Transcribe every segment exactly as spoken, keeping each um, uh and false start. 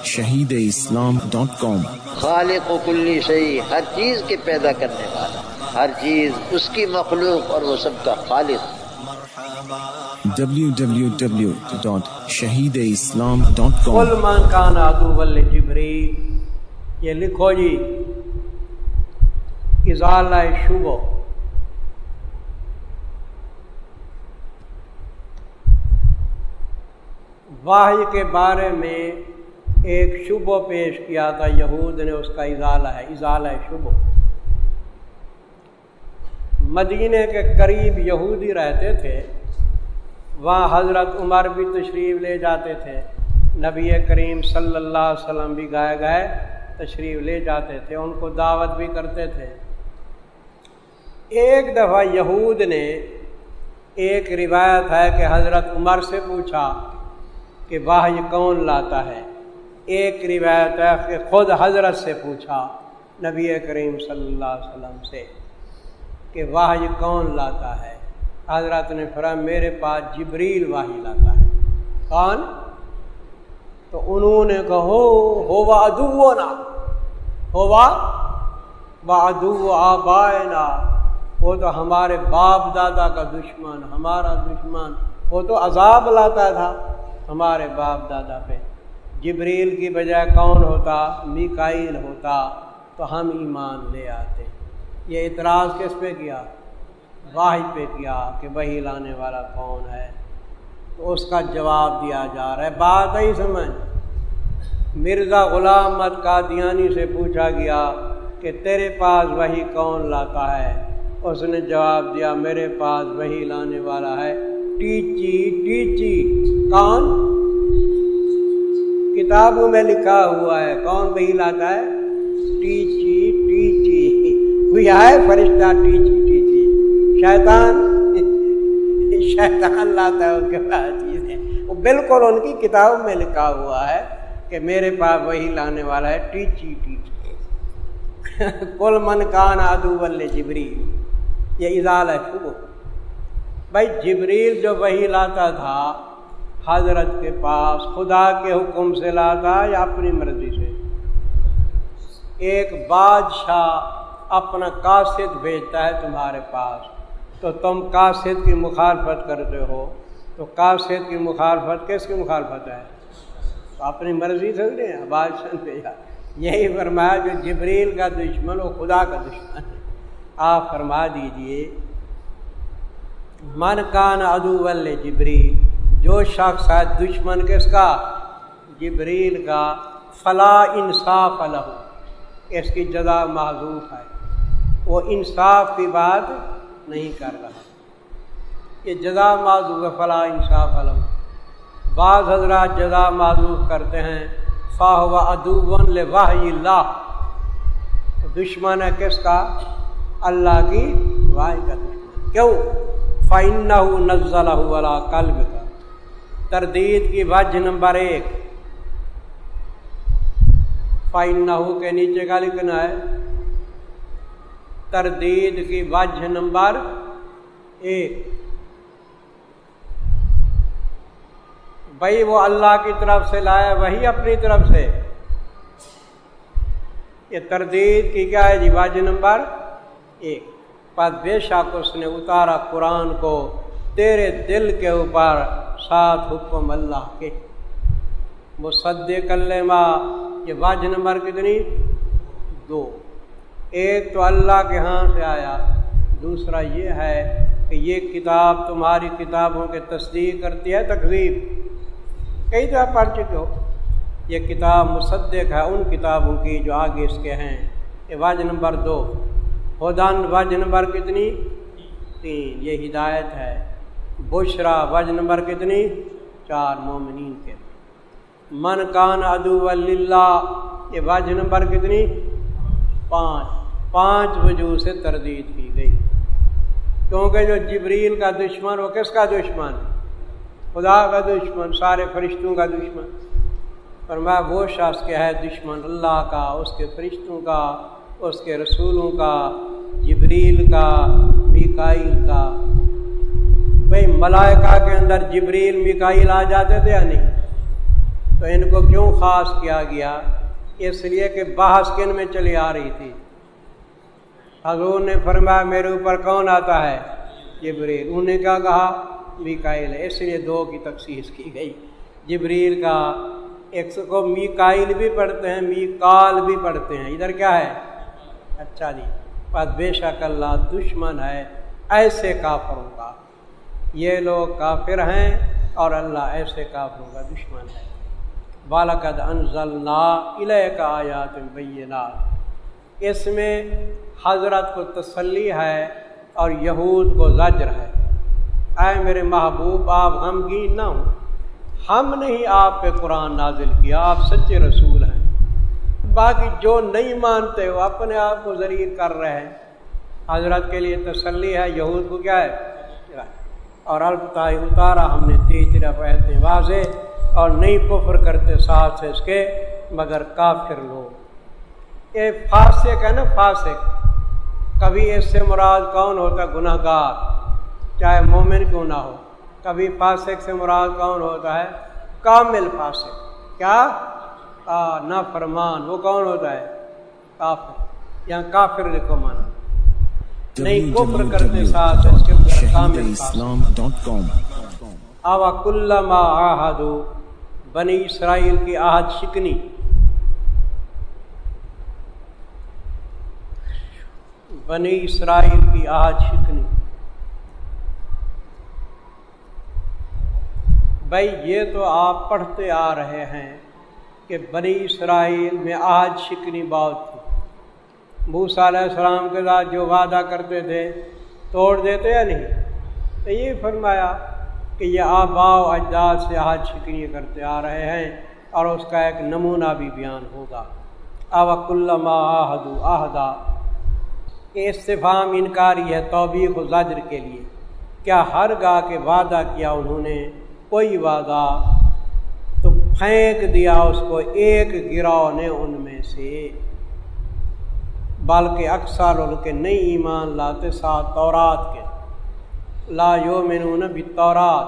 شہید اسلام ڈاٹ کام۔ خالق و کلی شیء، ہر چیز کے پیدا کرنے والا، ہر چیز اس کی مخلوق اور وہ سب کا خالق۔ ڈبلیو ڈبلیو ڈبلیو ڈاٹ شہید اسلام ڈاٹ کام۔ قل من کان عدوا لجبریل، یہ لکھو جی ازالہ شبہ۔ وحی کے بارے میں ایک شبہ پیش کیا تھا یہود نے، اس کا ازالہ ہے، ازالہ شبہ۔ مدینے کے قریب یہودی رہتے تھے، وہاں حضرت عمر بھی تشریف لے جاتے تھے، نبی کریم صلی اللہ علیہ وسلم بھی گئے گئے تشریف لے جاتے تھے، ان کو دعوت بھی کرتے تھے۔ ایک دفعہ یہود نے، ایک روایت ہے کہ حضرت عمر سے پوچھا کہ وحی کون لاتا ہے، ایک روایت ہے کہ خود حضرت سے پوچھا نبی کریم صلی اللہ علیہ وسلم سے کہ وحی کون لاتا ہے، حضرت نے فرمایا میرے پاس جبریل وحی لاتا ہے۔ کون؟ تو انہوں نے کہا ہوا عدونا، ہوا وعدو آبائنا، وہ تو ہمارے باپ دادا کا دشمن، ہمارا دشمن، وہ تو عذاب لاتا تھا ہمارے باپ دادا پہ۔ جبریل کی بجائے کون ہوتا؟ میکائیل ہوتا تو ہم ایمان لے آتے۔ یہ اعتراض کس پہ کیا؟ وحی پہ کیا کہ وحی لانے والا کون ہے، تو اس کا جواب دیا جا رہا ہے۔ بات ہی سمجھ، مرزا غلام احمد قادیانی سے پوچھا گیا کہ تیرے پاس وحی کون لاتا ہے، اس نے جواب دیا میرے پاس وحی لانے والا ہے ٹیچی ٹیچی۔ کون؟ کتابوں میں لکھا ہوا ہے، کون وحی لاتا ہے؟ ٹیچی ٹیچی، کوئی آئے فرشتہ ٹیچی ٹیچی، شیطان شیطان لاتا ہے اس کے پاس چیزیں، وہ بالکل ان کی کتابوں میں لکھا ہوا ہے کہ میرے پاس وحی لانے والا ہے ٹیچی ٹیچی۔ قل من کان عدوا لجبریل، یہ ازالہ شبہ۔ بھائی جبریل جو وحی لاتا تھا حضرت کے پاس، خدا کے حکم سے لاتا یا اپنی مرضی سے؟ ایک بادشاہ اپنا قاصد بھیجتا ہے تمہارے پاس، تو تم قاصد کی مخالفت کرتے ہو، تو قاصد کی مخالفت کس کی مخالفت ہے؟ تو اپنی مرضی سے نہیں، بادشاہ بھیجا۔ یہی فرمایا جو جبریل کا دشمن وہ خدا کا دشمن ہے۔ آپ فرما دیجئے من کان عدوا لجبریل، جو شخص ہے دشمن کس کا؟ جبریل کا، فلا انصاف لہ، اس کی جزا محذوف ہے، وہ انصاف کی بات نہیں کر رہا، یہ جزا محذوف ہے، فلا انصاف لہ۔ بعض حضرات جزا محذوف کرتے ہیں فاہو عدو لوحی اللہ، دشمن ہے کس کا؟ اللہ کی وحی کا دشمن۔ کیوں؟ فَإِنَّهُ نَزَّلَهُ عَلَىٰ قَلْبِكَ، تردید کی وجہ نمبر ایک، فَإِنَّهُ کے نیچے کا لکھنا ہے، تردید کی وجہ نمبر ایک، بھائی وہ اللہ کی طرف سے لایا وہی اپنی طرف سے، یہ تردید کی کیا ہے جی؟ وجہ نمبر ایک، پس بے شک اس نے اتارا قرآن کو تیرے دل کے اوپر ساتھ حکم اللہ کے، مصدق لما، یہ وجہ نمبر کتنی؟ دو۔ ایک تو اللہ کے ہاں سے آیا، دوسرا یہ ہے کہ یہ کتاب تمہاری کتابوں کے تصدیق کرتی ہے، تکذیب کئی دفعہ پڑھ چکے ہو، یہ کتاب مصدق ہے ان کتابوں کی جو آگے اس کے ہیں، یہ وجہ نمبر دو۔ ہدن وجہ نمبر کتنی؟ تین، یہ ہدایت ہے۔ بشرا وجہ نمبر کتنی؟ چار، مومنین کے۔ من کان عدوا للہ، یہ وجہ نمبر کتنی؟ پانچ، پانچ وجوہ سے تردید کی گئی، کیونکہ جو جبریل کا دشمن وہ کس کا دشمن؟ خدا کا دشمن، سارے فرشتوں کا دشمن۔ فرمایا وہ شخص کیا ہے دشمن اللہ کا، اس کے فرشتوں کا، اس کے رسولوں کا، جبریل کا، میکائیل کا۔ بھئی ملائکہ کے اندر جبریل میکائیل آ جاتے تھے یا نہیں؟ تو ان کو کیوں خاص کیا گیا؟ اس لیے کہ بحث کن میں چلی آ رہی تھی۔ حضور نے فرمایا میرے اوپر کون آتا ہے؟ جبریل۔ انہوں نے کیا کہا؟ میکائیل ہے، اس لیے دو کی تخصیص کی گئی۔ جبریل کا ایک کو میکائیل بھی پڑھتے ہیں، میکال بھی پڑھتے ہیں۔ ادھر کیا ہے؟ اچھا جی، بس بے شک اللہ دشمن ہے ایسے کافروں کا، یہ لوگ کافر ہیں اور اللہ ایسے کافروں کا دشمن ہے۔ وَلَقَدْ أَنزَلْنَا إِلَيْكَ آيَاتٍ بَيِّنَاتٍ، اس میں حضرت کو تسلی ہے اور یہود کو زجر ہے۔ اے میرے محبوب آپ غمگین نہ ہوں، ہم نہیں آپ پہ قرآن نازل کیا، آپ سچے رسول ہیں، باقی جو نہیں مانتے وہ اپنے آپ کو ذلیل کر رہے ہیں۔ حضرت کے لیے تسلی ہے، یہود کو کیا ہے؟ اور البتہ اتارا ہم نے تیز طرف ایتیں واضح، اور نہیں کفر کرتے ساتھ سے اس کے مگر کافر لوگ۔ یہ فاسق ہے نا، فاسق، کبھی اس سے مراد کون ہوتا؟ گناہ گار، چاہے مومن کیوں نہ ہو۔ کبھی فاسق سے مراد کون ہوتا ہے؟ کامل فاسق، کیا؟ نافرمان، وہ کون ہوتا ہے؟ کافر۔ یہاں کافر لکھو مانا، نہیں کفر کرتے ساتھ اس کے اندر کامل فاسق۔ اوا کلما عاہدوا، بنی اسرائیل کی عہد شکنی، بنی اسرائیل کی عہد شکنی۔ بھائی یہ تو آپ پڑھتے آ رہے ہیں کہ بنی اسرائیل میں عہد شکنی بہت تھی، موسیٰ علیہ السلام کے ساتھ جو وعدہ کرتے تھے توڑ دیتے یا نہیں؟ تو یہ فرمایا کہ یہ آباء و اجداد سے عہد شکنی کرتے آ رہے ہیں، اور اس کا ایک نمونہ بھی بیان ہوگا۔ اَوَ كُلَّمَا عَاهَدُوا عَهْدًا، یہ استفہام انکاری ہے توبیخ و زجر کے لیے۔ کیا ہر گاہ کے وعدہ کیا انہوں نے کوئی وعدہ تو پھینک دیا اس کو ایک گروہ نے ان میں سے، بلکہ اکثر ان کے نہیں ایمان لاتے ساتھ تورات کے، لا یؤمنون بالتورات۔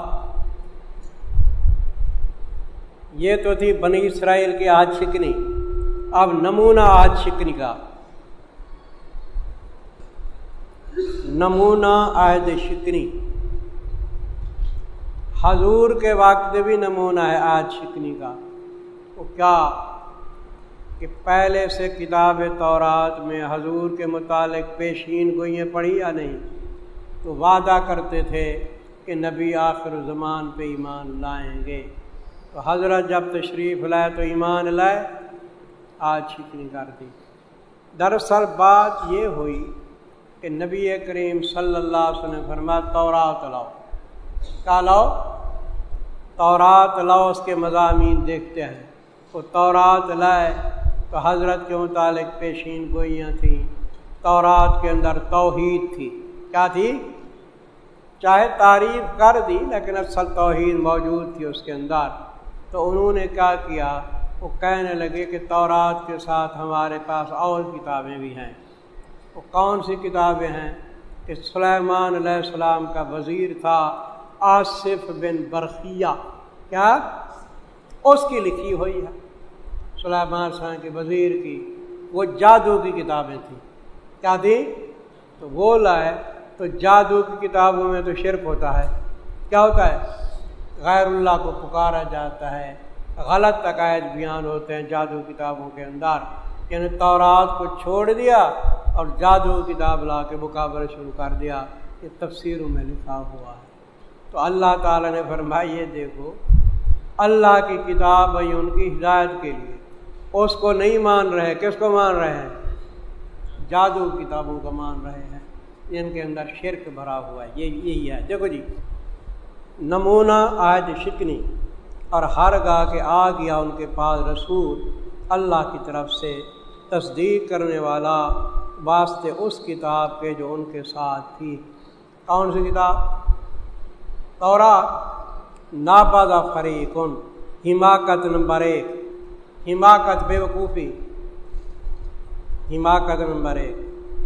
یہ تو تھی بنی اسرائیل کی عہد شکنی، اب نمونہ عہد شکنی کا، نمونہ عہد شکنی۔ حضور کے وقت بھی نمونہ ہے عہد شکنی کا، وہ کیا کہ پہلے سے کتاب تورات میں حضور کے متعلق پیشین گوئیاں پڑھی یا نہیں؟ تو وعدہ کرتے تھے کہ نبی آخر زمان پہ ایمان لائیں گے، تو حضرت جب تشریف لائے تو ایمان لائے، عہد شکنی کر دی۔ دراصل بات یہ ہوئی کہ نبی کریم صلی اللہ علیہ وسلم فرمایا تورات لاؤ، کیا لاؤ؟ تورات لاؤ، اس کے مضامین دیکھتے ہیں۔ وہ تورات لائے تو حضرت کے متعلق پیشین گوئیاں تھیں، تورات کے اندر توحید تھی، کیا تھی؟ چاہے تعریف کر دی لیکن اصل توحید موجود تھی اس کے اندر۔ تو انہوں نے کیا کیا؟ وہ کہنے لگے کہ تورات کے ساتھ ہمارے پاس اور کتابیں بھی ہیں۔ وہ کون سی کتابیں ہیں؟ کہ سلیمان علیہ السلام کا وزیر تھا آصف بن برخیہ، کیا؟ اس کی لکھی ہوئی ہے، سلیمان علیہ السلام کے وزیر کی، وہ جادو کی کتابیں تھیں، کیا تھی؟ تو وہ لائے، تو جادو کی کتابوں میں تو شرک ہوتا ہے، کیا ہوتا ہے؟ غیر اللہ کو پکارا جاتا ہے، غلط عقائد بیان ہوتے ہیں جادو کتابوں کے اندر۔ یعنی تورات کو چھوڑ دیا اور جادو کتاب لا کے مقابلہ شروع کر دیا، یہ تفسیروں میں لکھا ہوا ہے۔ تو اللہ تعالیٰ نے فرمایا یہ دیکھو اللہ کی کتاب ہے ان کی ہدایت کے لیے، اس کو نہیں مان رہے، کس کو مان رہے ہیں؟ جادو کتابوں کو مان رہے ہیں، ان کے اندر شرک بھرا ہوا ہے۔ یہ یہی ہے، دیکھو جی، نمونہ عہد شکنی، اور ہر گاہ کے آ گیا ان کے پاس رسول اللہ کی طرف سے تصدیق کرنے والا واسطے اس کتاب کے جو ان کے ساتھ تھی۔ کون سی کتاب؟ تورات۔ نابذ فریق، حماقت نمبر ایک، حماقت بے وقوفی، حماقت نمبر ایک،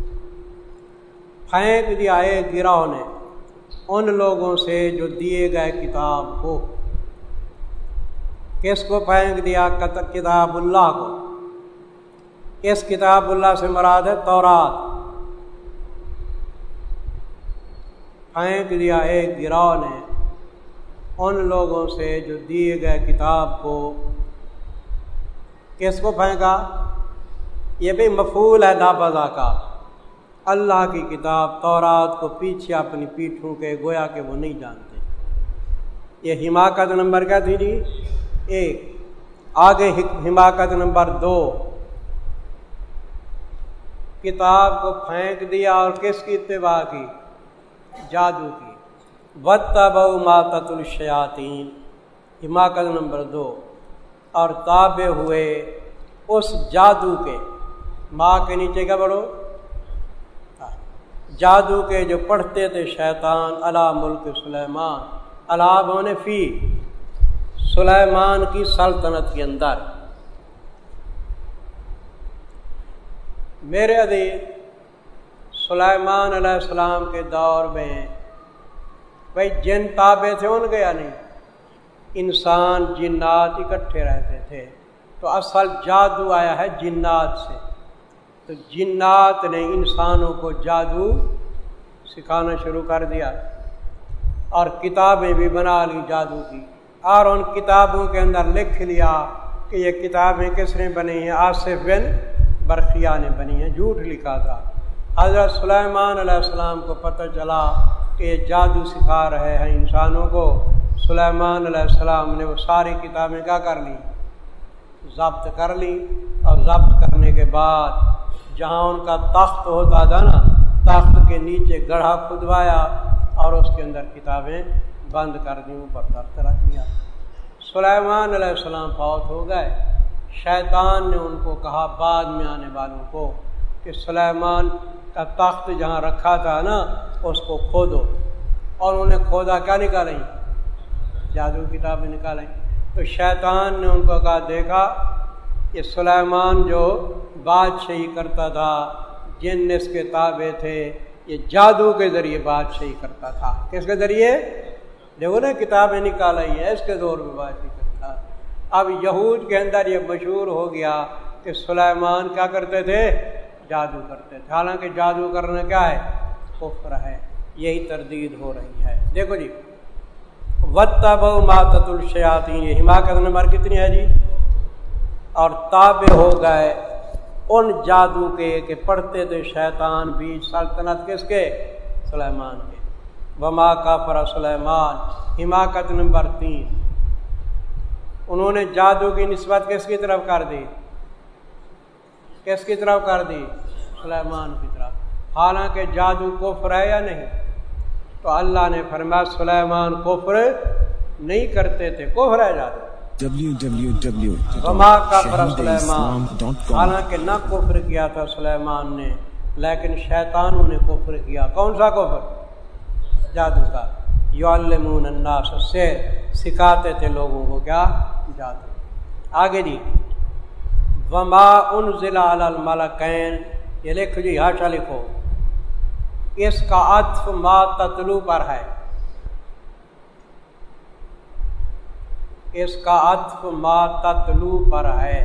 پھینک دیا ایک گروہ نے ان لوگوں سے جو دیے گئے کتاب کو۔ کس کو پھینک دیا؟ کتاب اللہ کو۔ اس کتاب اللہ سے مراد ہے تورات۔ پھینک دیا ایک گروہ نے ان لوگوں سے جو دیے گئے کتاب کو۔ کس کو پھینکا؟ یہ بھی مفعول ہے نابضا کا۔ اللہ کی کتاب تورات کو پیچھے اپنی پیٹھوں کے گویا کہ وہ نہیں جانتے۔ یہ حماقت نمبر کیا تھی جی؟ ایک۔ آگے حماقت نمبر دو، کتاب کو پھینک دیا اور کس کی اتباع کی؟ جادو کی۔ وَاتَّبَعُوا مَا تَتْلُو الشَّيَاطِينُ، حماقت نمبر دو، اور تابع ہوئے اس جادو کے، ماں کے نیچے کیا بڑھو؟ جادو کے جو پڑھتے تھے شیطان، علی ملک سلیمان، علی ہونے فی، سلیمان کی سلطنت کے اندر۔ میرے عزیز، سلیمان علیہ السلام کے دور میں بھائی جن تابع تھے ان کے یا نہیں؟ انسان جنات اکٹھے رہتے تھے، تو اصل جادو آیا ہے جنات سے۔ تو جنات نے انسانوں کو جادو سکھانا شروع کر دیا اور کتابیں بھی بنا لی جادو کی، اور ان کتابوں کے اندر لکھ لیا کہ یہ کتابیں کس نے بنی ہیں؟ آصف بن برقیہ نے بنی ہیں، جھوٹ لکھا تھا۔ حضرت سلیمان علیہ السلام کو پتہ چلا کہ یہ جادو سکھا رہے ہیں انسانوں کو۔ سلیمان علیہ السلام نے وہ ساری کتابیں کیا کر لی؟ ضبط کر لی، اور ضبط کرنے کے بعد جہاں ان کا تخت ہوتا تھا نا، تخت کے نیچے گڑھا کھدوایا اور اس کے اندر کتابیں بند کر دیں، اوپر تخت رکھ دیا۔ سلیمان علیہ السلام فوت ہو گئے۔ شیطان نے ان کو کہا بعد میں آنے والوں کو کہ سلیمان کا تخت جہاں رکھا تھا نا اس کو کھودو، اور انہوں نے کھودا، کیا نکالیں؟ جادو کتابیں نکالیں۔ تو شیطان نے ان کو کہا دیکھا کہ سلیمان جو بادشاہی کرتا تھا، جن اس کے تابع تھے، یہ جادو کے ذریعے بادشاہی کرتا تھا۔ کس کے ذریعے؟ دیکھو نا کتابیں نکالا ہی ہے، اس کے دور میں بادشاہی کرتا۔ اب یہود کے اندر یہ مشہور ہو گیا کہ سلیمان کیا کرتے تھے؟ جادو کرتے تھے، حالانکہ جادو کرنا کیا ہے؟ کفر ہے۔ یہی تردید ہو رہی ہے۔ دیکھو جی، وَاتَّبَعُوا مَا تَتْلُو الشَّيَاطِينُ، یہ حماقت نمبر کتنی ہے جی؟ اور تابع ہو گئے ان جادو کے کہ پڑھتے تھے شیطان بیچ سلطنت کس کے؟ سلیمان کے۔ وَمَا كَفَرَ سُلَيْمَانُ، حماقت نمبر تین، انہوں نے جادو کی نسبت کس کی طرف کر دی؟ کس کی طرف کر دی؟ سلیمان کی طرف، حالانکہ جادو کفر ہے یا نہیں؟ تو اللہ نے فرمایا سلیمان کفر نہیں کرتے تھے، کفر ہے جادو۔ ڈبلیو ڈبلیو ڈبلیو وما کفر ڈاٹ سلیمان، شہید ڈاٹ کام۔ حالانکہ نہ کفر کیا تھا سلیمان نے، لیکن شیطانوں نے کفر کیا۔ کون سا کفر؟ جادو کا۔ یعلمون الناس السحر، سکھاتے تھے لوگوں کو کیا؟ جادو۔ آگے جی، وما انزل علی الملکین، یہ لکھو جی، ہاشا لکھو، اس کا عطف ما تتلو پر ہے، اس کا عطف ما تتلو پر ہے۔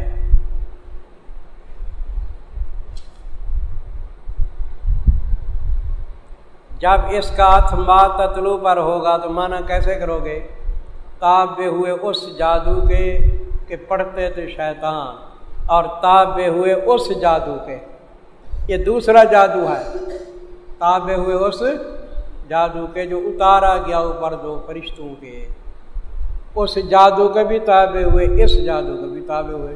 جب اس کا عطف ما تتلو پر ہوگا تو معنی کیسے کرو گے؟ تابع ہوئے اس جادو کے کہ پڑھتے تھے شیطان، اور تابع ہوئے اس جادو کے، یہ دوسرا جادو ہے، تابع ہوئے اس جادو کے جو اتارا گیا اوپر دو فرشتوں کے، اس جادو کے بھی تابع ہوئے، اس جادو کے بھی تابع ہوئے۔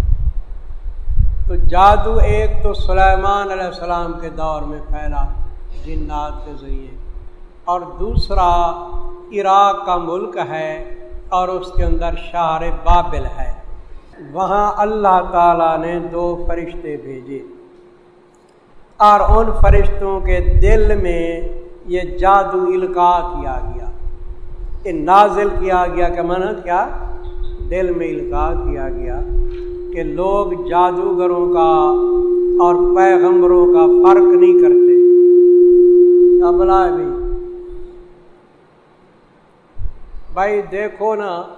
تو جادو ایک تو سلیمان علیہ السلام کے دور میں پھیلا جنات کے ذریعے، اور دوسرا عراق کا ملک ہے اور اس کے اندر شہر بابل ہے، وہاں اللہ تعالیٰ نے دو فرشتے بھیجے، اور ان فرشتوں کے دل میں یہ جادو القاء کیا گیا، کہ نازل کیا گیا، کہ معنی کیا؟ دل میں القاء کیا گیا کہ لوگ جادوگروں کا اور پیغمبروں کا فرق نہیں کرتے۔ کیا بلا ہے بھائی؟ بھائی دیکھو نا،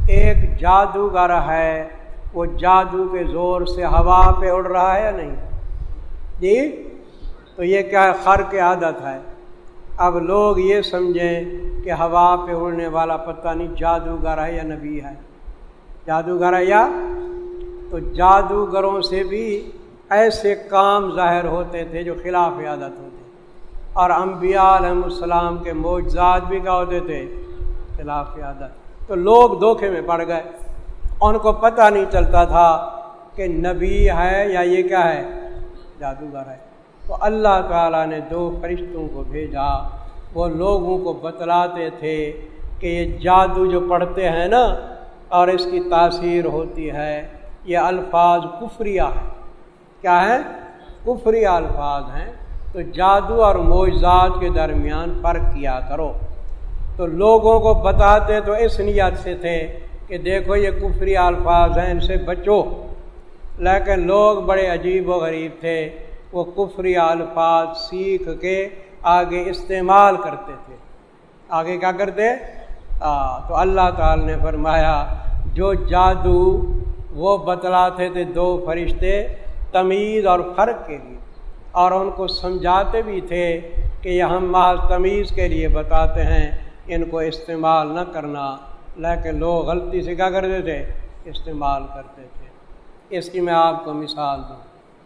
ایک جادوگر ہے، وہ جادو کے زور سے ہوا پہ اڑ رہا ہے یا نہیں جی؟ تو یہ کیا ہے؟ خرق عادت ہے۔ اب لوگ یہ سمجھیں کہ ہوا پہ اڑنے والا پتہ نہیں جادوگر ہے یا نبی ہے، جادوگر ہے یا، تو جادوگروں سے بھی ایسے کام ظاہر ہوتے تھے جو خلاف عادت ہوتے، اور انبیاء علیہ السلام کے معجزات بھی کیا ہوتے تھے؟ خلاف عادت۔ تو لوگ دھوکے میں پڑ گئے، ان کو پتہ نہیں چلتا تھا کہ نبی ہے یا یہ کیا ہے؟ جادوگر ہے۔ تو اللہ تعالیٰ نے دو فرشتوں کو بھیجا، وہ لوگوں کو بتلاتے تھے کہ یہ جادو جو پڑھتے ہیں نا اور اس کی تاثیر ہوتی ہے، یہ الفاظ کفریہ ہیں۔ کیا ہے؟ کفریہ الفاظ ہیں۔ تو جادو اور معجزات کے درمیان فرق کیا کرو۔ تو لوگوں کو بتاتے تو اس نیت سے تھے کہ دیکھو یہ کفری الفاظ ہیں، ان سے بچو، لیکن لوگ بڑے عجیب و غریب تھے، وہ کفری الفاظ سیکھ کے آگے استعمال کرتے تھے۔ آگے کیا کرتے؟ آ, تو اللہ تعالی نے فرمایا جو جادو وہ بتلاتے تھے دو فرشتے تمیز اور فرق کے لیے، اور ان کو سمجھاتے بھی تھے کہ یہ ہم محض تمیز کے لیے بتاتے ہیں، ان کو استعمال نہ کرنا، لیکن لوگ غلطی سے کیا کرتے تھے؟ استعمال کرتے تھے۔ اس کی میں آپ کو مثال دوں۔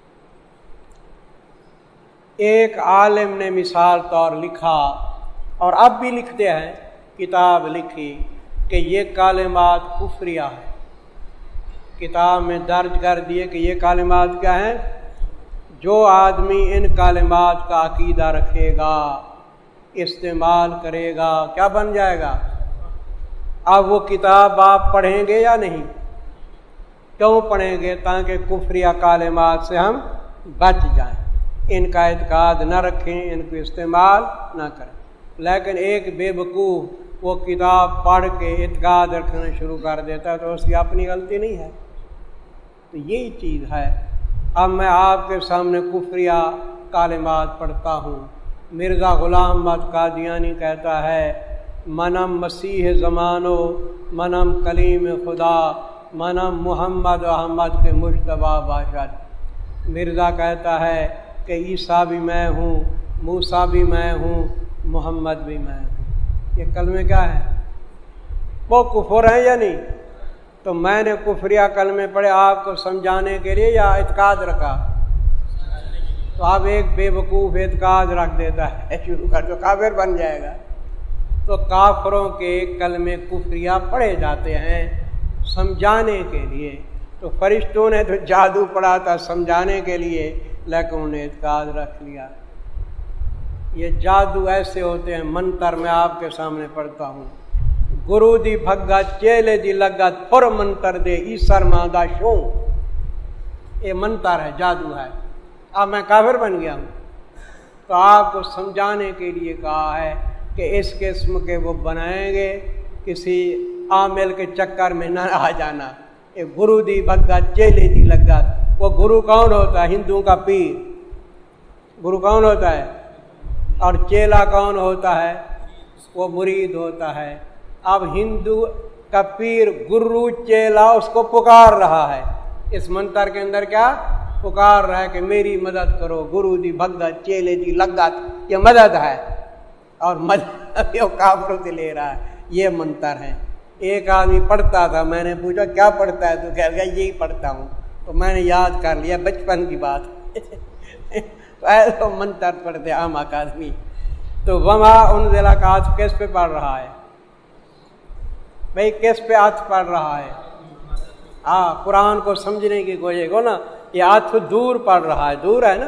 ایک عالم نے مثال طور لکھا، اور اب بھی لکھتے ہیں، کتاب لکھی کہ یہ کلمات کفریہ ہیں، کتاب میں درج کر دیے کہ یہ کلمات کیا ہیں؟ جو آدمی ان کلمات کا عقیدہ رکھے گا، استعمال کرے گا، کیا بن جائے گا؟ اب وہ کتاب آپ پڑھیں گے یا نہیں؟ کیوں پڑھیں گے؟ تاکہ کفریہ کلمات سے ہم بچ جائیں، ان کا اعتقاد نہ رکھیں، ان کو استعمال نہ کریں۔ لیکن ایک بے وقوف وہ کتاب پڑھ کے اعتقاد رکھنا شروع کر دیتا ہے تو اس کی اپنی غلطی نہیں ہے۔ تو یہی چیز ہے۔ اب میں آپ کے سامنے کفریہ کلمات پڑھتا ہوں۔ مرزا غلام احمد قادیانی کہتا ہے منم مسیح زمانو، منم کلیم خدا، منم محمد احمد کے مجتبیٰ باشد۔ مرزا کہتا ہے کہ عیسیٰ بھی میں ہوں، موسیٰ بھی میں ہوں، محمد بھی میں ہوں۔ یہ کلمے کیا ہے؟ وہ کفر ہیں یا نہیں؟ تو میں نے کفریہ کلمے پڑھے آپ کو سمجھانے کے لیے یا اعتقاد رکھا؟ تو اب ایک بے وقوف اعتقاد رکھ دیتا ہے شروع کر تو کافر بن جائے گا۔ تو کافروں کے کلمے کفریہ پڑھے جاتے ہیں سمجھانے کے لیے۔ تو فرشتوں نے تو جادو پڑھا تھا سمجھانے کے لیے، لیکن انہوں نے اعتقاد رکھ لیا۔ یہ جادو ایسے ہوتے ہیں، منتر میں آپ کے سامنے پڑھتا ہوں۔ گرو دی بھگا چیلے دی لگت پر منتر دے ایسر مادا شو، یہ منتر ہے، جادو ہے۔ اب میں کافر بن گیا ہوں۔ تو آپ کو سمجھانے کے لیے کہا ہے کہ اس قسم کے وہ بنائیں گے، کسی عامل کے چکر میں نہ آ جانا۔ یہ گرو دی بھگا چیلے دی لگت، وہ گرو کون ہوتا ہے؟ ہندوؤں کا پیر۔ گرو کون ہوتا ہے؟ اور چیلا کون ہوتا ہے؟ وہ مرید ہوتا ہے۔ اب ہندو کا پیر گرو چیلا اس کو پکار رہا ہے، اس منتر کے اندر کیا پکار رہا ہے کہ میری مدد کرو، گرو دی بھگت چیلے دی لگت، یہ مدد ہے، اور مدد یہ کافروں سے لے رہا ہے۔ یہ منتر ہے۔ ایک آدمی پڑھتا تھا، میں نے پوچھا کیا پڑھتا ہے؟ تو کہہ گیا یہی پڑھتا ہوں۔ تو میں نے یاد کر لیا، بچپن کی بات تو ایسا منتر پڑھتے عام آدمی۔ تو وما انزل کا عطف کس پہ پڑھ رہا ہے بھائی؟ کس پہ عطف پڑھ رہا ہے؟ ہاں، قرآن کو سمجھنے کی کوشش کو نا، یہ عطف دور پڑھ رہا ہے، دور ہے نا،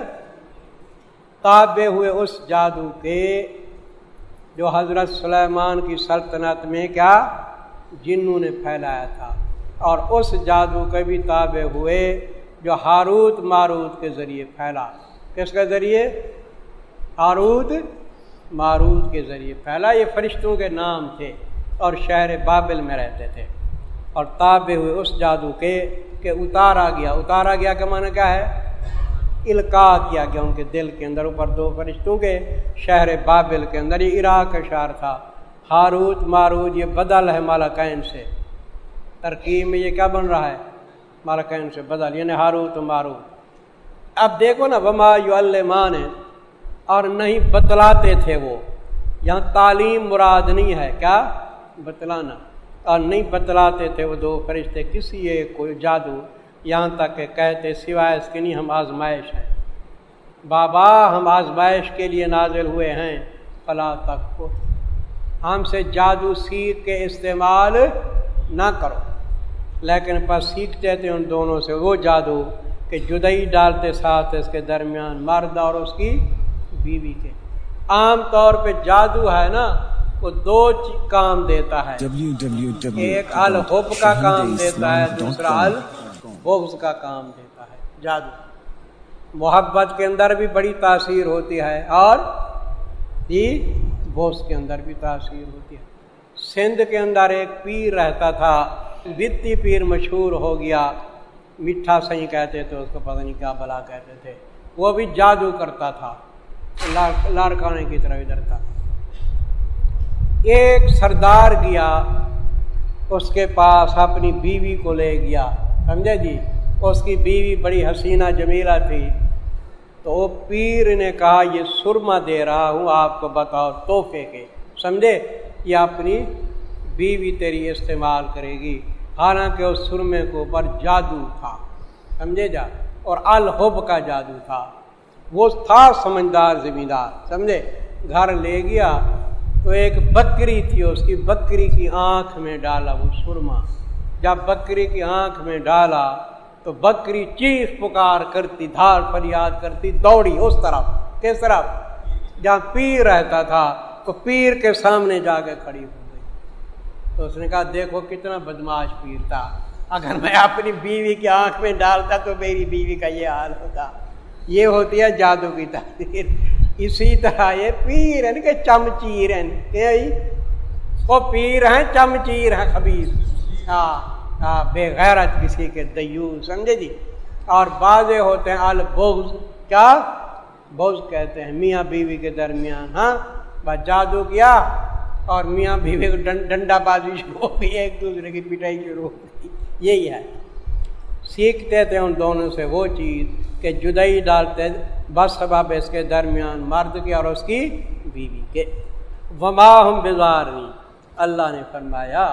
تابع ہوئے اس جادو کے جو حضرت سلیمان کی سلطنت میں کیا جنوں نے پھیلایا تھا، اور اس جادو کے بھی تابع ہوئے جو ہاروت ماروت کے ذریعے پھیلا۔ کس کے ذریعے؟ ہاروت ماروت کے ذریعے پھیلا۔ یہ فرشتوں کے نام تھے اور شہر بابل میں رہتے تھے، اور تابع ہوئے اس جادو کے کہ اتارا گیا۔ اتارا گیا کا معنی کیا ہے؟ القاء کیا گیا ان کے دل کے اندر، اوپر دو فرشتوں کے شہر بابل کے اندر۔ یہ عراق کا شہر تھا۔ ہاروت ماروت یہ بدل ہے مالکین سے، ترکیب میں یہ کیا بن رہا ہے؟ مالکین سے بدل، یعنی ہاروت و ماروت۔ اب دیکھو نا، وما یعلمان ہے، اور نہیں بتلاتے تھے وہ، یہاں تعلیم مراد نہیں ہے، کیا بتلانا، اور نہیں بتلاتے تھے وہ دو فرشتے کسی ایک کو جادو، یہاں تک کہ کہتے سوائے اس کے نہیں ہم آزمائش ہے، بابا ہم آزمائش کے لیے نازل ہوئے ہیں، فلا تک کو ہم سے جادو سیکھ کے استعمال نہ کرو، لیکن پس سیکھتے تھے ان دونوں سے وہ جادو کہ جدائی ڈالتے ساتھ اس کے درمیان مرد اور اس کی بیوی کے۔ عام طور پہ جادو ہے نا وہ دو کام دیتا ہے، ایک الحب کا کام دیتا ہے، دوسرا البغض کا کام دیتا ہے۔ جادو محبت کے اندر بھی بڑی تاثیر ہوتی ہے اور جی بغض کے اندر بھی تاثیر ہوتی ہے۔ سندھ کے اندر ایک پیر رہتا تھا، بتی پیر مشہور ہو گیا، میٹھا سہی کہتے تھے اس کو، پتہ نہیں کیا بلا کہتے تھے، وہ بھی جادو کرتا تھا، لاڑکانے کی طرف ادھر تھا۔ ایک سردار گیا اس کے پاس، اپنی بیوی کو لے گیا، سمجھے جی، اس کی بیوی بڑی حسینہ جمیلہ تھی، تو وہ پیر نے کہا یہ سرما دے رہا ہوں آپ کو، بتاؤ تحفے کے، سمجھے، یہ اپنی بیوی تیری استعمال کرے گی، حالانکہ اس سرمے کے اوپر جادو تھا، سمجھے جا، اور الحب کا جادو تھا۔ وہ تھا سمجھدار زمیندار، سمجھے، گھر لے گیا تو ایک بکری تھی، اس کی بکری کی آنکھ میں ڈالا وہ سرما، جب بکری کی آنکھ میں ڈالا تو بکری چیخ پکار کرتی، دھار فریاد کرتی، دوڑی اس طرف، کس طرف؟ جہاں پیر رہتا تھا، تو پیر کے سامنے جا کے کھڑی ہو گئی۔ تو اس نے کہا دیکھو کتنا بدماش پیر تھا، اگر میں اپنی بیوی کی آنکھ میں ڈالتا تو میری بیوی کا یہ حال ہوتا۔ یہ ہوتی ہے جادو کی تاثیر۔ اسی طرح یہ پیر ہیں کہ چمچیر ہیں، کیا وہ پیر ہیں چمچیر ہیں، خبیث، ہاں ہاں، بے غیرت کسی کے دیوس، سمجھے جی۔ اور بعضے ہوتے ہیں البغض، کیا بغض کہتے ہیں میاں بیوی کے درمیان، ہاں بس جادو کیا اور میاں بیوی کو ڈنڈا بازی شروع ہو گئی، ایک دوسرے کی پٹائی شروع ہو گئی۔ یہی ہے، سیکھتے تھے ان دونوں سے وہ چیز کہ جدائی ڈالتے بس سبب اس کے درمیان مرد کی اور اس کی بیوی کے۔ وما ہم بضارین، اللہ نے فرمایا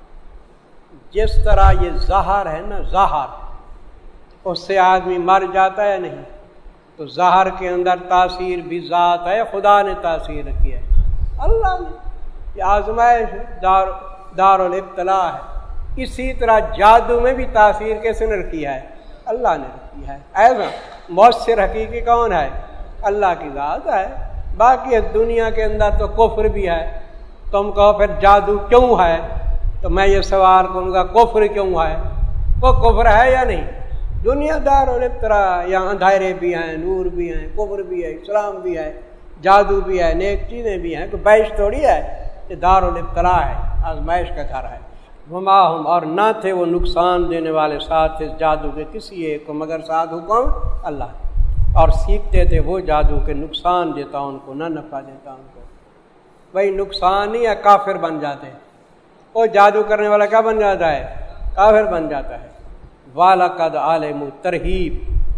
جس طرح یہ زہر ہے نا، زہر اس سے آدمی مر جاتا ہے نہیں، تو زہر کے اندر تاثیر بھی ذات ہے، خدا نے تاثیر رکھی ہے، اللہ نے، یہ آزمائش دار دار الابتلاء ہے۔ اسی طرح جادو میں بھی تاثیر کس نے رکھی ہے؟ اللہ نے رکھی ہے۔ ایسا مؤثر حقیقی کون ہے؟ اللہ کی ذات ہے۔ باقی اس دنیا کے اندر تو کفر بھی ہے، تم کہو پھر جادو کیوں ہے، تو میں یہ سوال کروں گا کفر کیوں ہے؟ وہ کفر ہے یا نہیں؟ دنیا دار الابتلاء، یہاں اندھیرے بھی ہیں، نور بھی ہیں، کفر بھی ہے، اسلام بھی ہے، جادو بھی ہے، نیک چیزیں بھی ہیں، کوئی بیش تھوڑی ہے، یہ دار الابتلاء ہے، آزمائش کا گھر ہے۔ وما ہم، اور نہ تھے وہ نقصان دینے والے ساتھ اس جادو کے کسی ایک کو مگر ساتھ حکم اللہ، اور سیکھتے تھے وہ جادو کے نقصان دیتا ان کو، نہ نفع دیتا ان کو۔ بھائی نقصان نہیں ہے، کافر بن جاتے، وہ جادو کرنے والا کیا بن جاتا ہے؟ کافر بن جاتا ہے۔ وَلَقَدْ عَلِمُوا، ترہیب،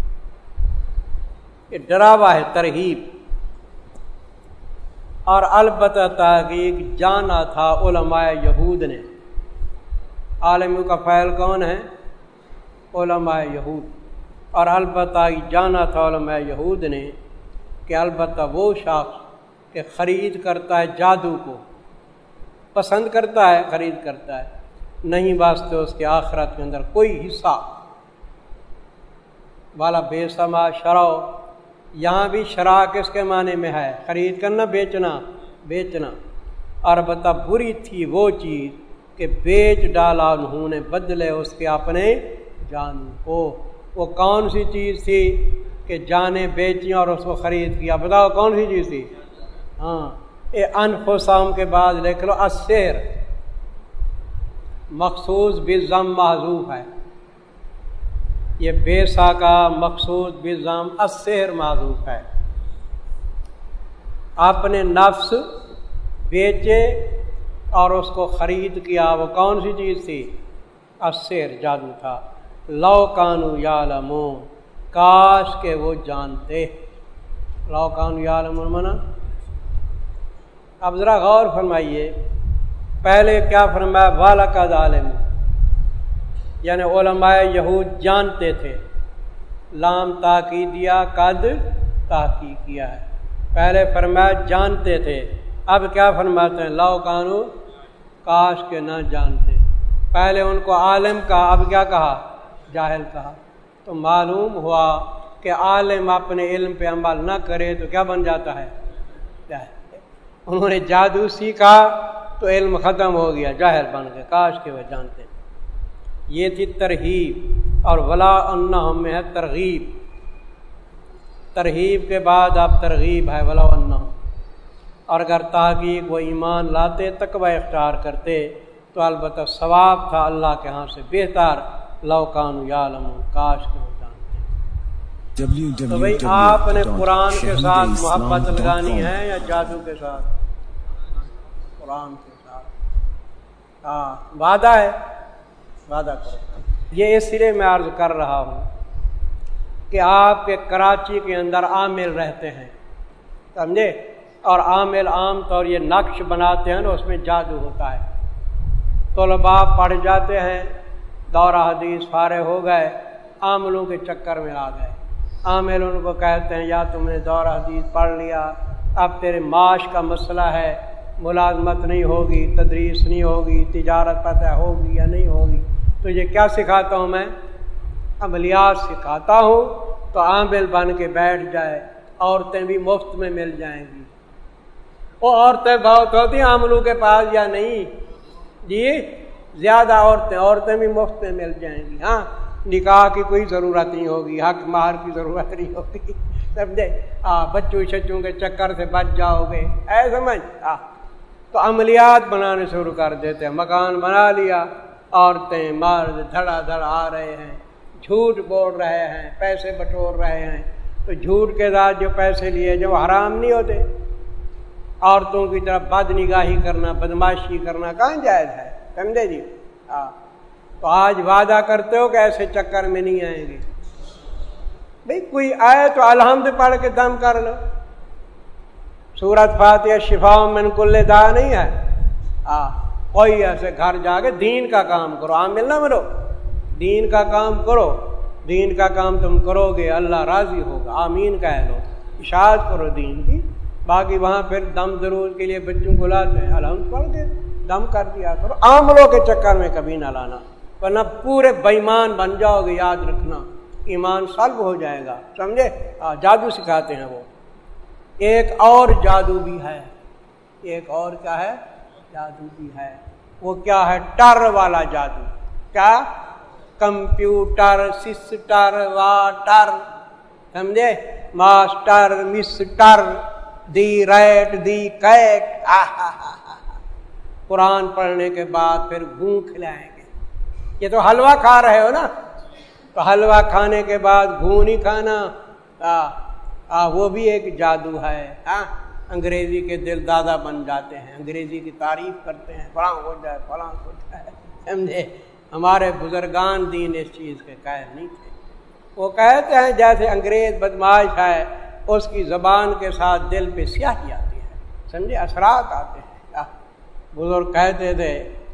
یہ ڈراوا ہے، ترہیب، اور البتہ تحقیق جانا تھا علماء یہود نے۔ عالموں کا فاعل کون ہے؟ علماء یہود۔ اور البتہ جانا تھا علماء یہود نے کہ البتہ وہ شخص کہ خرید کرتا ہے جادو کو، پسند کرتا ہے، خرید کرتا ہے، نہیں واسطے اس کے آخرت کے اندر کوئی حصہ۔ والا بے سما شراؤ، یہاں بھی شرا کس کے معنی میں ہے؟ خرید کرنا، بیچنا، بیچنا۔ اور البتہ بری تھی وہ چیز کہ بیچ ڈالا انہوں نے بدلے اس کے اپنے جانوں کو۔ وہ کون سی چیز تھی کہ جانیں بیچیں اور اس کو خرید کیا؟ بتاؤ کون سی چیز تھی؟ ہاں، اے انفسہم کے بعد لکھ لو السحر، مخصوص بالضم محذوف ہے، یہ بیسا کا مخصوص بالضم السحر محذوف ہے۔ اپنے نفس بیچے اور اس کو خرید کیا، وہ کون سی چیز تھی؟ السحر جادو تھا، لو کانوا یعلمون کاش کہ وہ جانتے، لو کانوا یعلمون منا۔ اب ذرا غور فرمائیے، پہلے کیا فرمایا؟ وَلَقَدْ عَلِمُوا، یعنی علماء یہود جانتے تھے، لام تاکید دیا، قد تحقیق کیا ہے، پہلے فرمایا جانتے تھے، اب کیا فرماتے ہیں؟ لو کانوا، کاش کہ نہ جانتے، پہلے ان کو عالم کہا، اب کیا کہا؟ جاہل کہا۔ تو معلوم ہوا کہ عالم اپنے علم پہ عمل نہ کرے تو کیا بن جاتا ہے؟ جاہل۔ انہوں نے جادو سیکھا تو علم ختم ہو گیا، جاہل بن گئے، کاش کہ وہ جانتے۔ یہ تھی ترہیب، اور ولا انہم میں ہے ترغیب، ترہیب کے بعد اب ترغیب ہے ولا انہم، اور اگر تحقیق وہ ایمان لاتے، تقوی اختیار کرتے تو البتہ ثواب تھا اللہ کے ہاں سے بہتر، لو کانوا یعلمون کاش کہ وہ جانتے۔ تو بھئی آپ نے قرآن کے ساتھ محبت لگانی ہے یا جادو کے ساتھ؟ قرآن کے ساتھ، ہاں وعدہ ہے، وعدہ کرو۔ یہ اس لیے میں عرض کر رہا ہوں کہ آپ کے کراچی کے اندر عامل رہتے ہیں، سمجھے، اور عامل عام طور یہ نقش بناتے ہیں نا، اس میں جادو ہوتا ہے، طلباء پڑھ جاتے ہیں، دورہ حدیث فارغ ہو گئے، عاملوں کے چکر میں آ گئے، عامل ان کو کہتے ہیں یا تم نے دورہ حدیث پڑھ لیا، اب تیرے معاش کا مسئلہ ہے، ملازمت نہیں ہوگی، تدریس نہیں ہوگی، تجارت پتہ ہوگی یا نہیں ہوگی، تو یہ کیا سکھاتا ہوں میں؟ عملیات سکھاتا ہوں، تو عامل بن کے بیٹھ جائے، عورتیں بھی مفت میں مل جائیں گی۔ وہ عورتیں بہت ہوتی ہیں عاملوں کے پاس یا نہیں؟ جی زیادہ عورتیں عورتیں بھی مفت میں مل جائیں گی، ہاں نکاح کی کوئی ضرورت نہیں ہوگی، حق مہر کی ضرورت نہیں ہوگی، سمجھے، ہاں بچوں شچوں کے چکر سے بچ جاؤ گے، اے سمجھ، ہاں تو عملیات بنانے شروع کر دیتے ہیں، مکان بنا لیا، عورتیں مرد دھڑا دھڑ آ رہے ہیں، جھوٹ بول رہے ہیں، پیسے بٹور رہے ہیں، تو جھوٹ کے ساتھ جو پیسے لیے جو حرام نہیں ہوتے، عورتوں کی طرف بد نگاہی کرنا، بدماشی کرنا کہاں جائز ہے، سمجھے جی، ہاں تو آج وعدہ کرتے ہو کہ ایسے چکر میں نہیں آئیں گے، بھئی کوئی آئے تو الحمد پڑھ کے دم کر لو، سورۃ فاتحہ شفاء من کل داء نہیں ہے، ہاں کوئی ایسے گھر جا کے دین کا کام کرو، عامل نہ بنو، دین کا کام کرو، دین کا کام تم کرو گے اللہ راضی ہوگا، آمین کہہ لو، اشاعت کرو دین کی، باقی وہاں پھر دم ضرور کے لیے بچوں کو لاتے ہیں، الحمد پڑھ کے دم کر دیا کرو، عاملوں کے چکر میں کبھی نہ لانا، ورنہ پورے بےایمان بن جاؤ گے، یاد رکھنا ایمان سلب ہو جائے گا، سمجھے، جادو سکھاتے ہیں وہ۔ ایک اور جادو بھی ہے، ایک اور کیا ہے؟ جادو بھی ہے، وہ کیا ہے؟ ٹر والا جادو، کیا؟ کمپیوٹر، سسٹر، واٹر، سمجھے، master, mister, the rat, the cat, قرآن پڑھنے کے بعد پھر گھون کھلائیں گے، یہ تو حلوہ کھا رہے ہو نا، تو حلوہ کھانے کے بعد گھون ہی کھانا، آ, آ, وہ بھی ایک جادو ہے، ہاں انگریزی کے دل دادا بن جاتے ہیں، انگریزی کی تعریف کرتے ہیں، فلاں ہو جائے فلاں ہو جائے، سمجھے، ہمارے بزرگان دین اس چیز کے قائل نہیں تھے، وہ کہتے ہیں جیسے انگریز بدماش ہے، اس کی زبان کے ساتھ دل پہ سیاہی آتی ہے، سمجھے، اثرات آتے ہیں، بزرگ کہتے تھے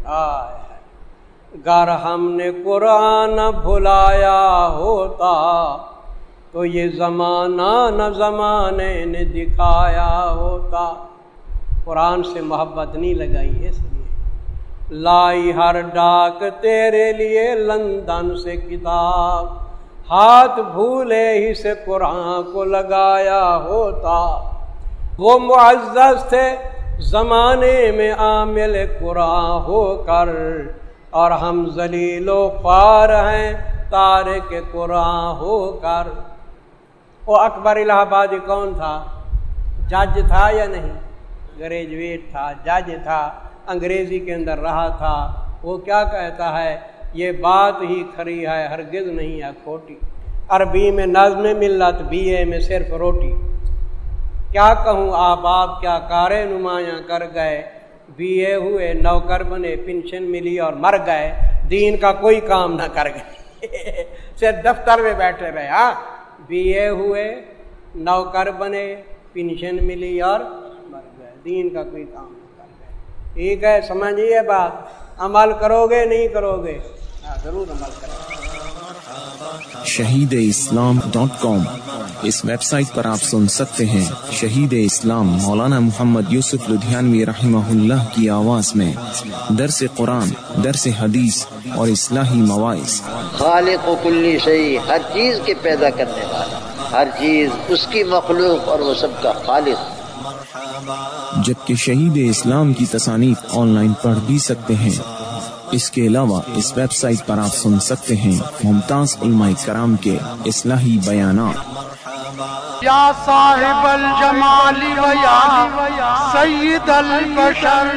گر ہم نے قرآن بھلایا ہوتا تو یہ زمانہ نہ زمانے نے دکھایا ہوتا، قرآن سے محبت نہیں لگائی اس لیے، لائی ہر ڈاک تیرے لیے لندن سے کتاب، ہاتھ بھولے ہی سے قرآن کو لگایا ہوتا، وہ معزز تھے زمانے میں عامل قرآن ہو کر، اور ہم ذلیل و خوار ہیں تارک قرآن ہو کر۔ وہ اکبر الہ آبادی کون تھا؟ جج تھا یا نہیں؟ گریجویٹ تھا، جج تھا، انگریزی کے اندر رہا تھا، وہ کیا کہتا ہے؟ یہ بات ہی کھری ہے ہرگز نہیں ہے کھوٹی، عربی میں نظم ملت، بی اے میں صرف روٹی، کیا کہوں آباب کیا کارے نمایاں کر گئے، بی اے ہوئے نوکر بنے، پنشن ملی اور مر گئے، دین کا کوئی کام نہ کر گئے صرف دفتر میں بیٹھے رہے. ہاں بی اے ہوئے, نوکر بنے, پینشن ملی اور مر گئے, دین کا کوئی کام نہ کر گئے. ٹھیک ہے, سمجھیے بات. عمل کرو گے نہیں کرو گے؟ ہاں ضرور عمل کرو گے. شہید اسلام ڈاٹ کام اس ویب سائٹ پر آپ سن سکتے ہیں شہید اسلام مولانا محمد یوسف لدھیانوی رحمہ اللہ کی آواز میں درس قرآن, درس حدیث اور اصلاحی مواعظ. خالق و کلی شیء, ہر چیز کے پیدا کرنے والا, ہر چیز اس کی مخلوق اور وہ سب کا خالق. جبکہ شہید اسلام کی تصانیف آن لائن پڑھ بھی سکتے ہیں. اس کے علاوہ اس ویب سائٹ پر آپ سن سکتے ہیں ممتاز علماء کرام کے اصلاحی بیانات. یا صاحب الجمال و یا سید البشر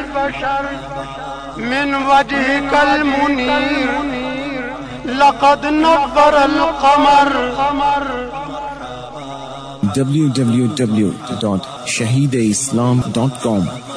من وجهك المنیر لقد نور القمر. ڈبلیو ڈبلیو ڈبلیو ڈاٹ شہید اسلام ڈاٹ کام